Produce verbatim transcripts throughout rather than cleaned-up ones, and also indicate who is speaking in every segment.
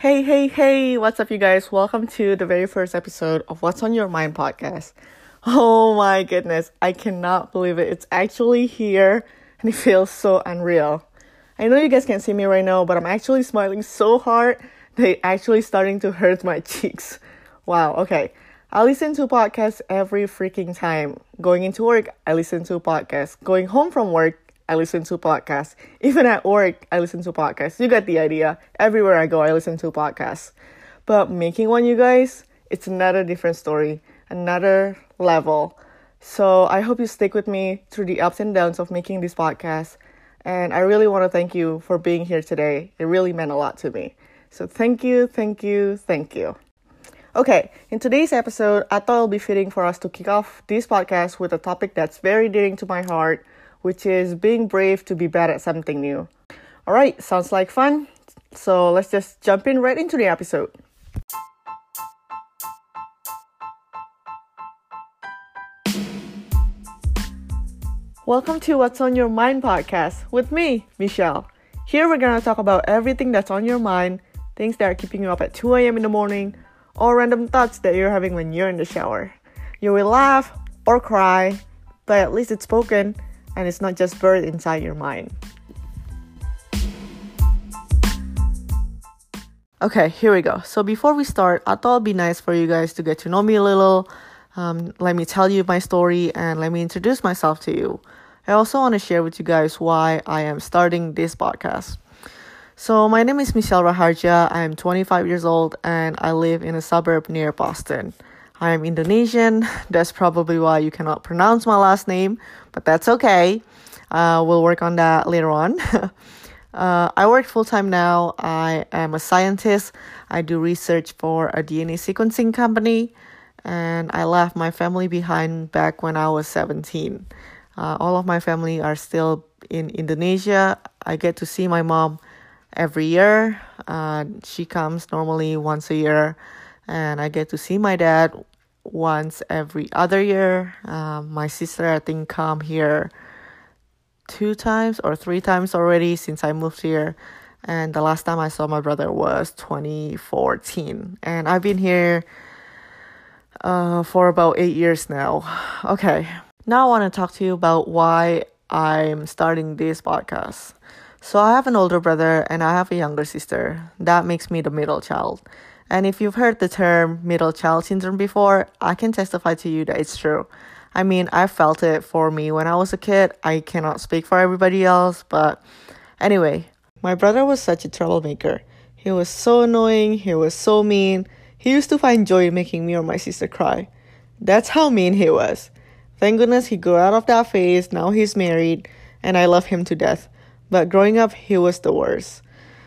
Speaker 1: Hey, hey, hey, what's up, you guys? Welcome to the very first episode of What's on Your Mind podcast. Oh my goodness, I cannot believe it. It's actually here and it feels so unreal. I know you guys can't see me right now, but I'm actually smiling so hard that it's actually starting to hurt my cheeks. Wow, okay. I listen to podcasts every freaking time. Going into work, I listen to podcasts. Going home from work, I listen to podcasts. Even at work, I listen to podcasts. You get the idea. Everywhere I go, I listen to podcasts. But making one, you guys, it's another different story, another level. So I hope you stick with me through the ups and downs of making this podcast. And I really want to thank you for being here today. It really meant a lot to me. So thank you, thank you, thank you. Okay, in today's episode, I thought it would be fitting for us to kick off this podcast with a topic that's very dear to my heart, which is being brave to be bad at something new. All right, sounds like fun. So let's just jump in right into the episode. Welcome to What's on Your Mind podcast with me, Michelle. Here we're going to talk about everything that's on your mind, things that are keeping you up at two a.m. in the morning, or random thoughts that you're having when you're in the shower. You will laugh or cry, but at least it's spoken, and it's not just buried inside your mind. Okay, here we go. So before we start, I thought it'd be nice for you guys to get to know me a little. Um, let me tell you my story and let me introduce myself to you. I also want to share with you guys why I am starting this podcast. So my name is Michelle Raharja. I am twenty-five years old and I live in a suburb near Boston. I am Indonesian. That's probably why you cannot pronounce my last name, but that's okay. Uh, we'll work on that later on. uh, I work full-time now. I am a scientist. I do research for a D N A sequencing company, and I left my family behind back when I was seventeen. Uh, all of my family are still in Indonesia. I get to see my mom every year. Uh, she comes normally once a year. And I get to see my dad once every other year. Um, my sister, I think, come here two times or three times already since I moved here. And the last time I saw my brother was twenty fourteen. And I've been here uh, for about eight years now. Okay, now I want to talk to you about why I'm starting this podcast. So I have an older brother and I have a younger sister. That makes me the middle child. And if you've heard the term middle child syndrome before, I can testify to you that it's true. I mean, I felt it for me when I was a kid. I cannot speak for everybody else, but anyway, my brother was such a troublemaker. He was so annoying, he was so mean. He used to find joy in making me or my sister cry. That's how mean he was. Thank goodness he grew out of that phase. Now he's married, and I love him to death. But growing up, he was the worst.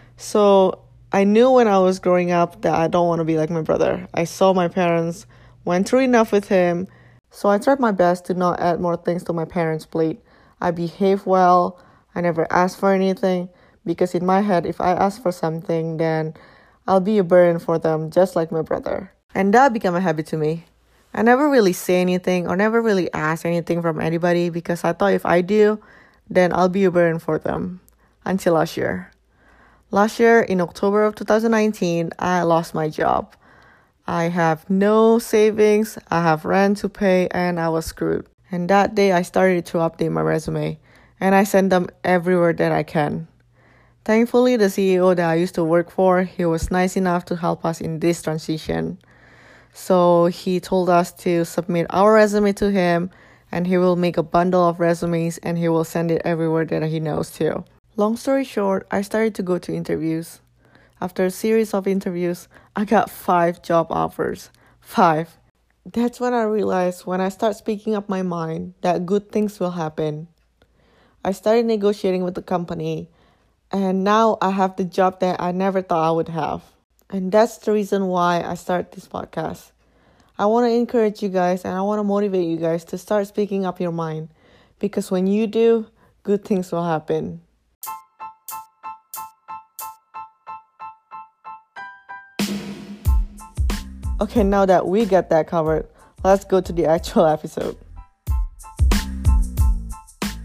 Speaker 1: So I knew when I was growing up that I don't want to be like my brother. I saw my parents went through enough with him, so I tried my best to not add more things to my parents' plate. I behaved well. I never asked for anything, because in my head, if I ask for something, then I'll be a burden for them, just like my brother. And that became a habit to me. I never really say anything or never really ask anything from anybody, because I thought if I do, then I'll be a burden for them. Until last year. Last year, in October of two thousand nineteen, I lost my job. I have no savings, I have rent to pay, and I was screwed. And that day, I started to update my resume, and I sent them everywhere that I can. Thankfully, the C E O that I used to work for, he was nice enough to help us in this transition. So he told us to submit our resume to him, and he will make a bundle of resumes, and he will send it everywhere that he knows to. Long story short, I started to go to interviews. After a series of interviews, I got five job offers. Five. That's when I realized when I start speaking up my mind that good things will happen. I started negotiating with the company, and now I have the job that I never thought I would have. And that's the reason why I started this podcast. I want to encourage you guys and I want to motivate you guys to start speaking up your mind. Because when you do, good things will happen. Okay, now that we got that covered, let's go to the actual episode.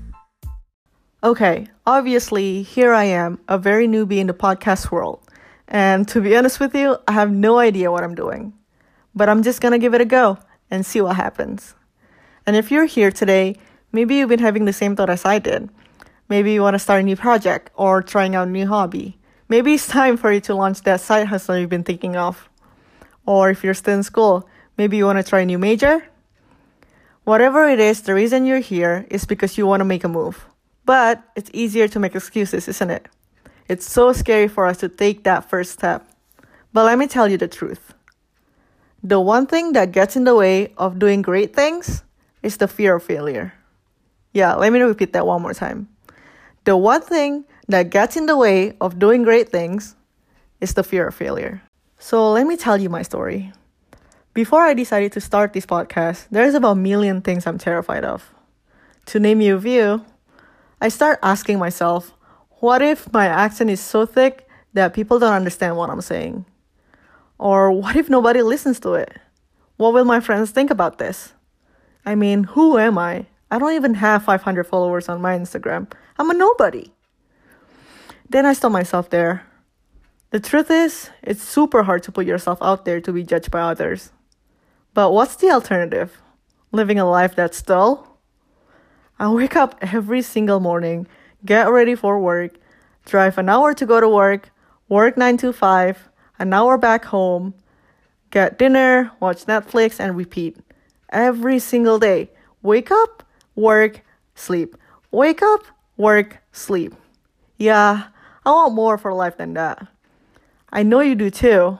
Speaker 1: Okay, obviously, here I am, a very newbie in the podcast world. And to be honest with you, I have no idea what I'm doing. But I'm just gonna give it a go and see what happens. And if you're here today, maybe you've been having the same thought as I did. Maybe you want to start a new project or trying out a new hobby. Maybe it's time for you to launch that side hustle you've been thinking of. Or if you're still in school, maybe you want to try a new major. Whatever it is, the reason you're here is because you want to make a move. But it's easier to make excuses, isn't it? It's so scary for us to take that first step. But let me tell you the truth. The one thing that gets in the way of doing great things is the fear of failure. Yeah, let me repeat that one more time. The one thing that gets in the way of doing great things is the fear of failure. So let me tell you my story. Before I decided to start this podcast, there's about a million things I'm terrified of. To name you a few, I start asking myself, what if my accent is so thick that people don't understand what I'm saying? Or what if nobody listens to it? What will my friends think about this? I mean, who am I? I don't even have five hundred followers on my Instagram. I'm a nobody. Then I stop myself there. The truth is, it's super hard to put yourself out there to be judged by others. But what's the alternative? Living a life that's dull? I wake up every single morning, get ready for work, drive an hour to go to work, work nine to five, an hour back home, get dinner, watch Netflix, and repeat. Every single day. Wake up, work, sleep. Wake up, work, sleep. Yeah, I want more for life than that. I know you do too.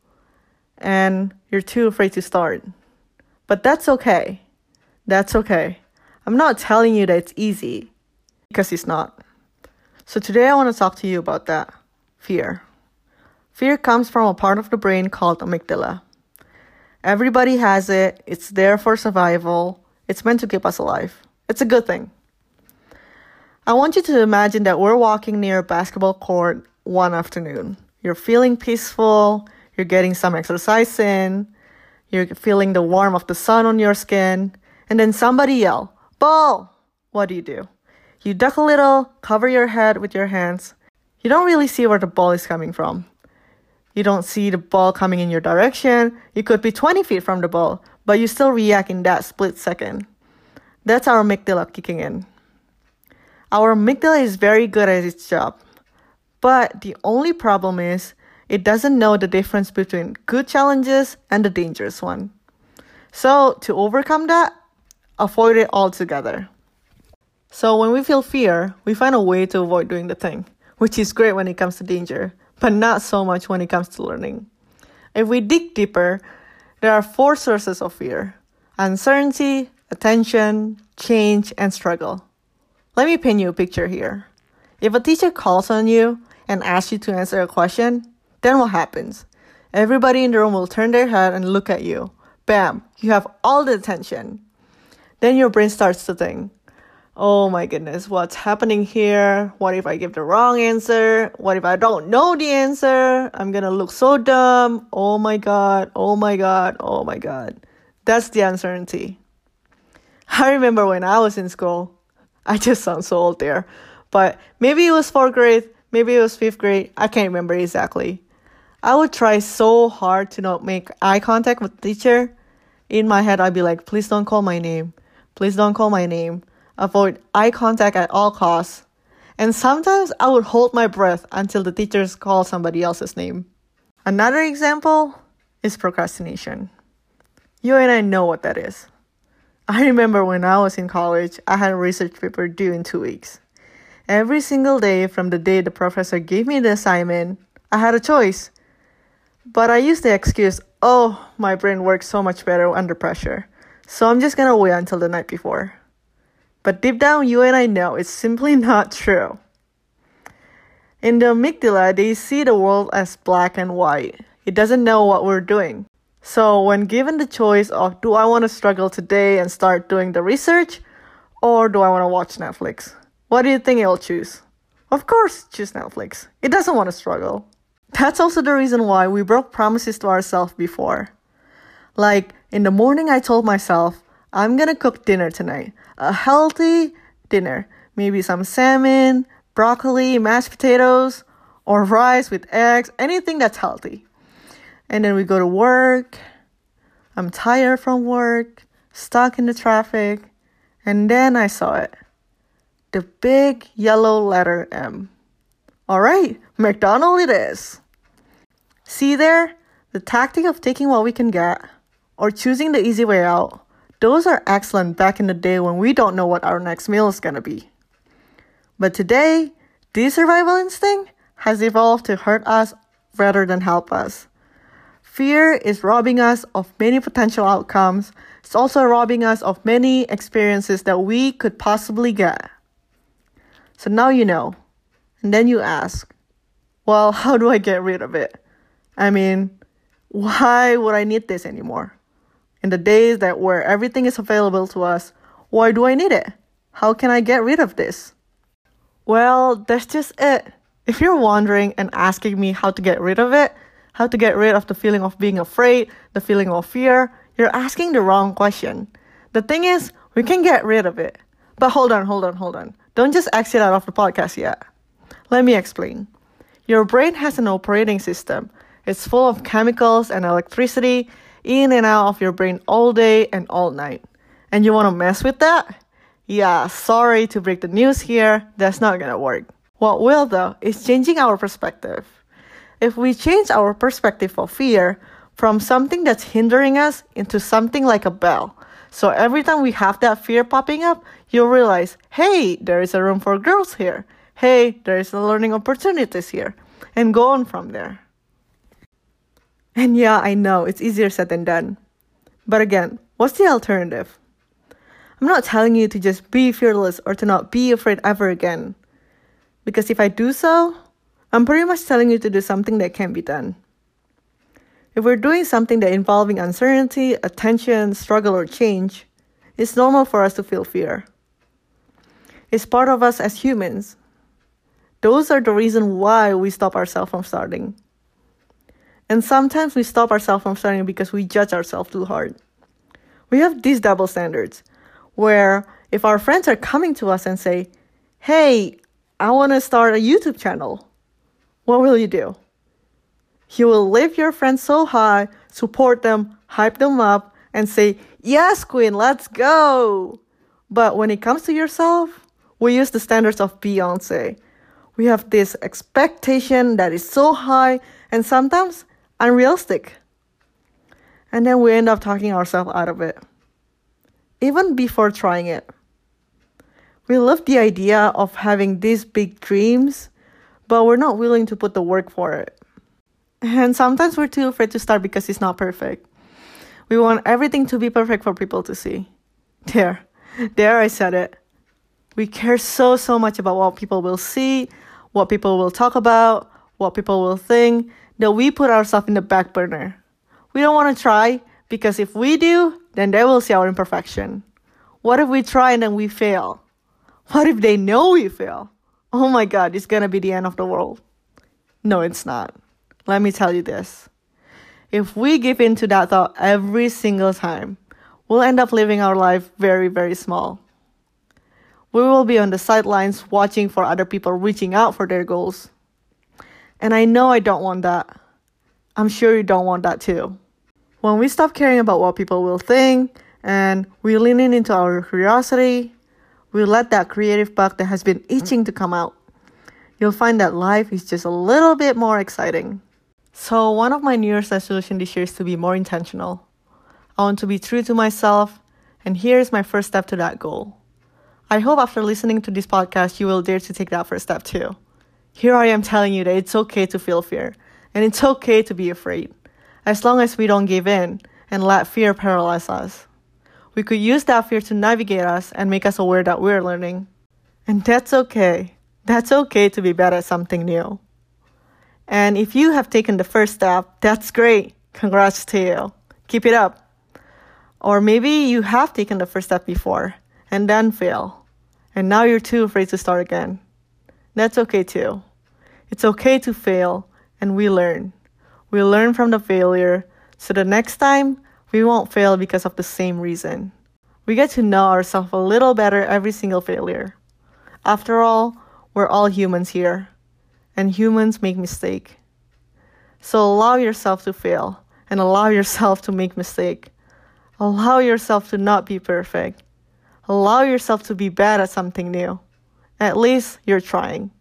Speaker 1: And you're too afraid to start. But that's okay. That's okay. I'm not telling you that it's easy, because it's not. So today I want to talk to you about that. Fear. Fear comes from a part of the brain called amygdala. Everybody has it. It's there for survival. It's meant to keep us alive. It's a good thing. I want you to imagine that we're walking near a basketball court one afternoon. You're feeling peaceful. You're getting some exercise in. You're feeling the warmth of the sun on your skin. And then somebody yell, "Ball!" What do you do? You duck a little, cover your head with your hands. You don't really see where the ball is coming from. You don't see the ball coming in your direction. You could be twenty feet from the ball, but you still react in that split second. That's our amygdala kicking in. Our amygdala is very good at its job. But the only problem is it doesn't know the difference between good challenges and the dangerous one. So to overcome that, avoid it altogether. So when we feel fear, we find a way to avoid doing the thing, which is great when it comes to danger, but not so much when it comes to learning. If we dig deeper, there are four sources of fear: uncertainty, attention, change, and struggle. Let me paint you a picture here. If a teacher calls on you and asks you to answer a question, then what happens? Everybody in the room will turn their head and look at you. Bam, you have all the attention. Then your brain starts to think, oh my goodness, what's happening here? What if I give the wrong answer? What if I don't know the answer? I'm gonna look so dumb. Oh my God, oh my God, oh my God. That's the uncertainty. I remember when I was in school, I just sound so old there, but maybe it was fourth grade, maybe it was fifth grade, I can't remember exactly. I would try so hard to not make eye contact with the teacher. In my head, I'd be like, please don't call my name. Please don't call my name. Avoid eye contact at all costs. And sometimes I would hold my breath until the teachers call somebody else's name. Another example is procrastination. You and I know what that is. I remember when I was in college, I had a research paper due in two weeks. Every single day from the day the professor gave me the assignment, I had a choice. But I used the excuse, oh, my brain works so much better under pressure, so I'm just gonna wait until the night before. But deep down, you and I know it's simply not true. In the amygdala, they see the world as black and white. It doesn't know what we're doing. So when given the choice of, do I want to struggle today and start doing the research, or do I want to watch Netflix? What do you think it'll choose? Of course, choose Netflix. It doesn't want to struggle. That's also the reason why we broke promises to ourselves before. Like, in the morning I told myself, I'm gonna cook dinner tonight. A healthy dinner. Maybe some salmon, broccoli, mashed potatoes, or rice with eggs, anything that's healthy. And then we go to work. I'm tired from work, stuck in the traffic, and then I saw it. The big yellow letter M. All right, McDonald's it is. See there? The tactic of taking what we can get or choosing the easy way out, those are excellent back in the day when we don't know what our next meal is going to be. But today, this survival instinct has evolved to hurt us rather than help us. Fear is robbing us of many potential outcomes. It's also robbing us of many experiences that we could possibly get. So now you know. And then you ask, well, how do I get rid of it? I mean, why would I need this anymore? In the days that where everything is available to us, why do I need it? How can I get rid of this? Well, that's just it. If you're wondering and asking me how to get rid of it, how to get rid of the feeling of being afraid, the feeling of fear, you're asking the wrong question. The thing is, we can get rid of it. But hold on, hold on, hold on. Don't just exit out of the podcast yet. Let me explain. Your brain has an operating system. It's full of chemicals and electricity in and out of your brain all day and all night. And you want to mess with that? Yeah, sorry to break the news here. That's not going to work. What will, though, is changing our perspective. If we change our perspective of fear from something that's hindering us into something like a bell, so every time we have that fear popping up, you'll realize, hey, there is a room for growth here. Hey, there is a learning opportunities here. And go on from there. And yeah, I know, it's easier said than done. But again, what's the alternative? I'm not telling you to just be fearless or to not be afraid ever again. Because if I do so, I'm pretty much telling you to do something that can be done. If we're doing something that involving uncertainty, attention, struggle, or change, it's normal for us to feel fear. It's part of us as humans. Those are the reason why we stop ourselves from starting. And sometimes we stop ourselves from starting because we judge ourselves too hard. We have these double standards, where if our friends are coming to us and say, hey, I want to start a YouTube channel, what will you do? You will lift your friends so high, support them, hype them up, and say, yes, queen, let's go. But when it comes to yourself, we use the standards of Beyonce. We have this expectation that is so high and sometimes unrealistic. And then we end up talking ourselves out of it, even before trying it. We love the idea of having these big dreams, but we're not willing to put the work for it. And sometimes we're too afraid to start because it's not perfect. We want everything to be perfect for people to see. There, there I said it. We care so, so much about what people will see, what people will talk about, what people will think, that we put ourselves in the back burner. We don't want to try because if we do, then they will see our imperfection. What if we try and then we fail? What if they know we fail? Oh my God, it's going to be the end of the world. No, it's not. Let me tell you this. If we give in to that thought every single time, we'll end up living our life very, very small. We will be on the sidelines watching for other people reaching out for their goals. And I know I don't want that. I'm sure you don't want that too. When we stop caring about what people will think and we lean in into our curiosity, we let that creative bug that has been itching to come out. You'll find that life is just a little bit more exciting. So one of my New Year's resolutions this year is to be more intentional. I want to be true to myself, and here's my first step to that goal. I hope after listening to this podcast, you will dare to take that first step too. Here I am telling you that it's okay to feel fear, and it's okay to be afraid, as long as we don't give in and let fear paralyze us. We could use that fear to navigate us and make us aware that we're learning. And that's okay. That's okay to be bad at something new. And if you have taken the first step, that's great. Congrats to you. Keep it up. Or maybe you have taken the first step before and then fail. And now you're too afraid to start again. That's okay too. It's okay to fail, and we learn. We learn from the failure, so the next time, we won't fail because of the same reason. We get to know ourselves a little better every single failure. After all, we're all humans here. and humans make mistakes. So allow yourself to fail and allow yourself to make mistakes. Allow yourself to not be perfect. Allow yourself to be bad at something new. At least you're trying.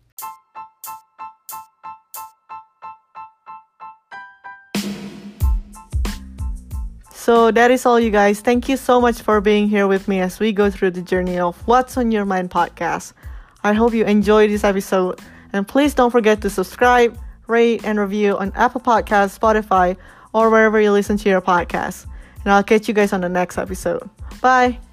Speaker 1: So that is all, you guys. Thank you so much for being here with me as we go through the journey of What's on Your Mind podcast. I hope you enjoyed this episode. And please don't forget to subscribe, rate, and review on Apple Podcasts, Spotify, or wherever you listen to your podcasts. And I'll catch you guys on the next episode. Bye.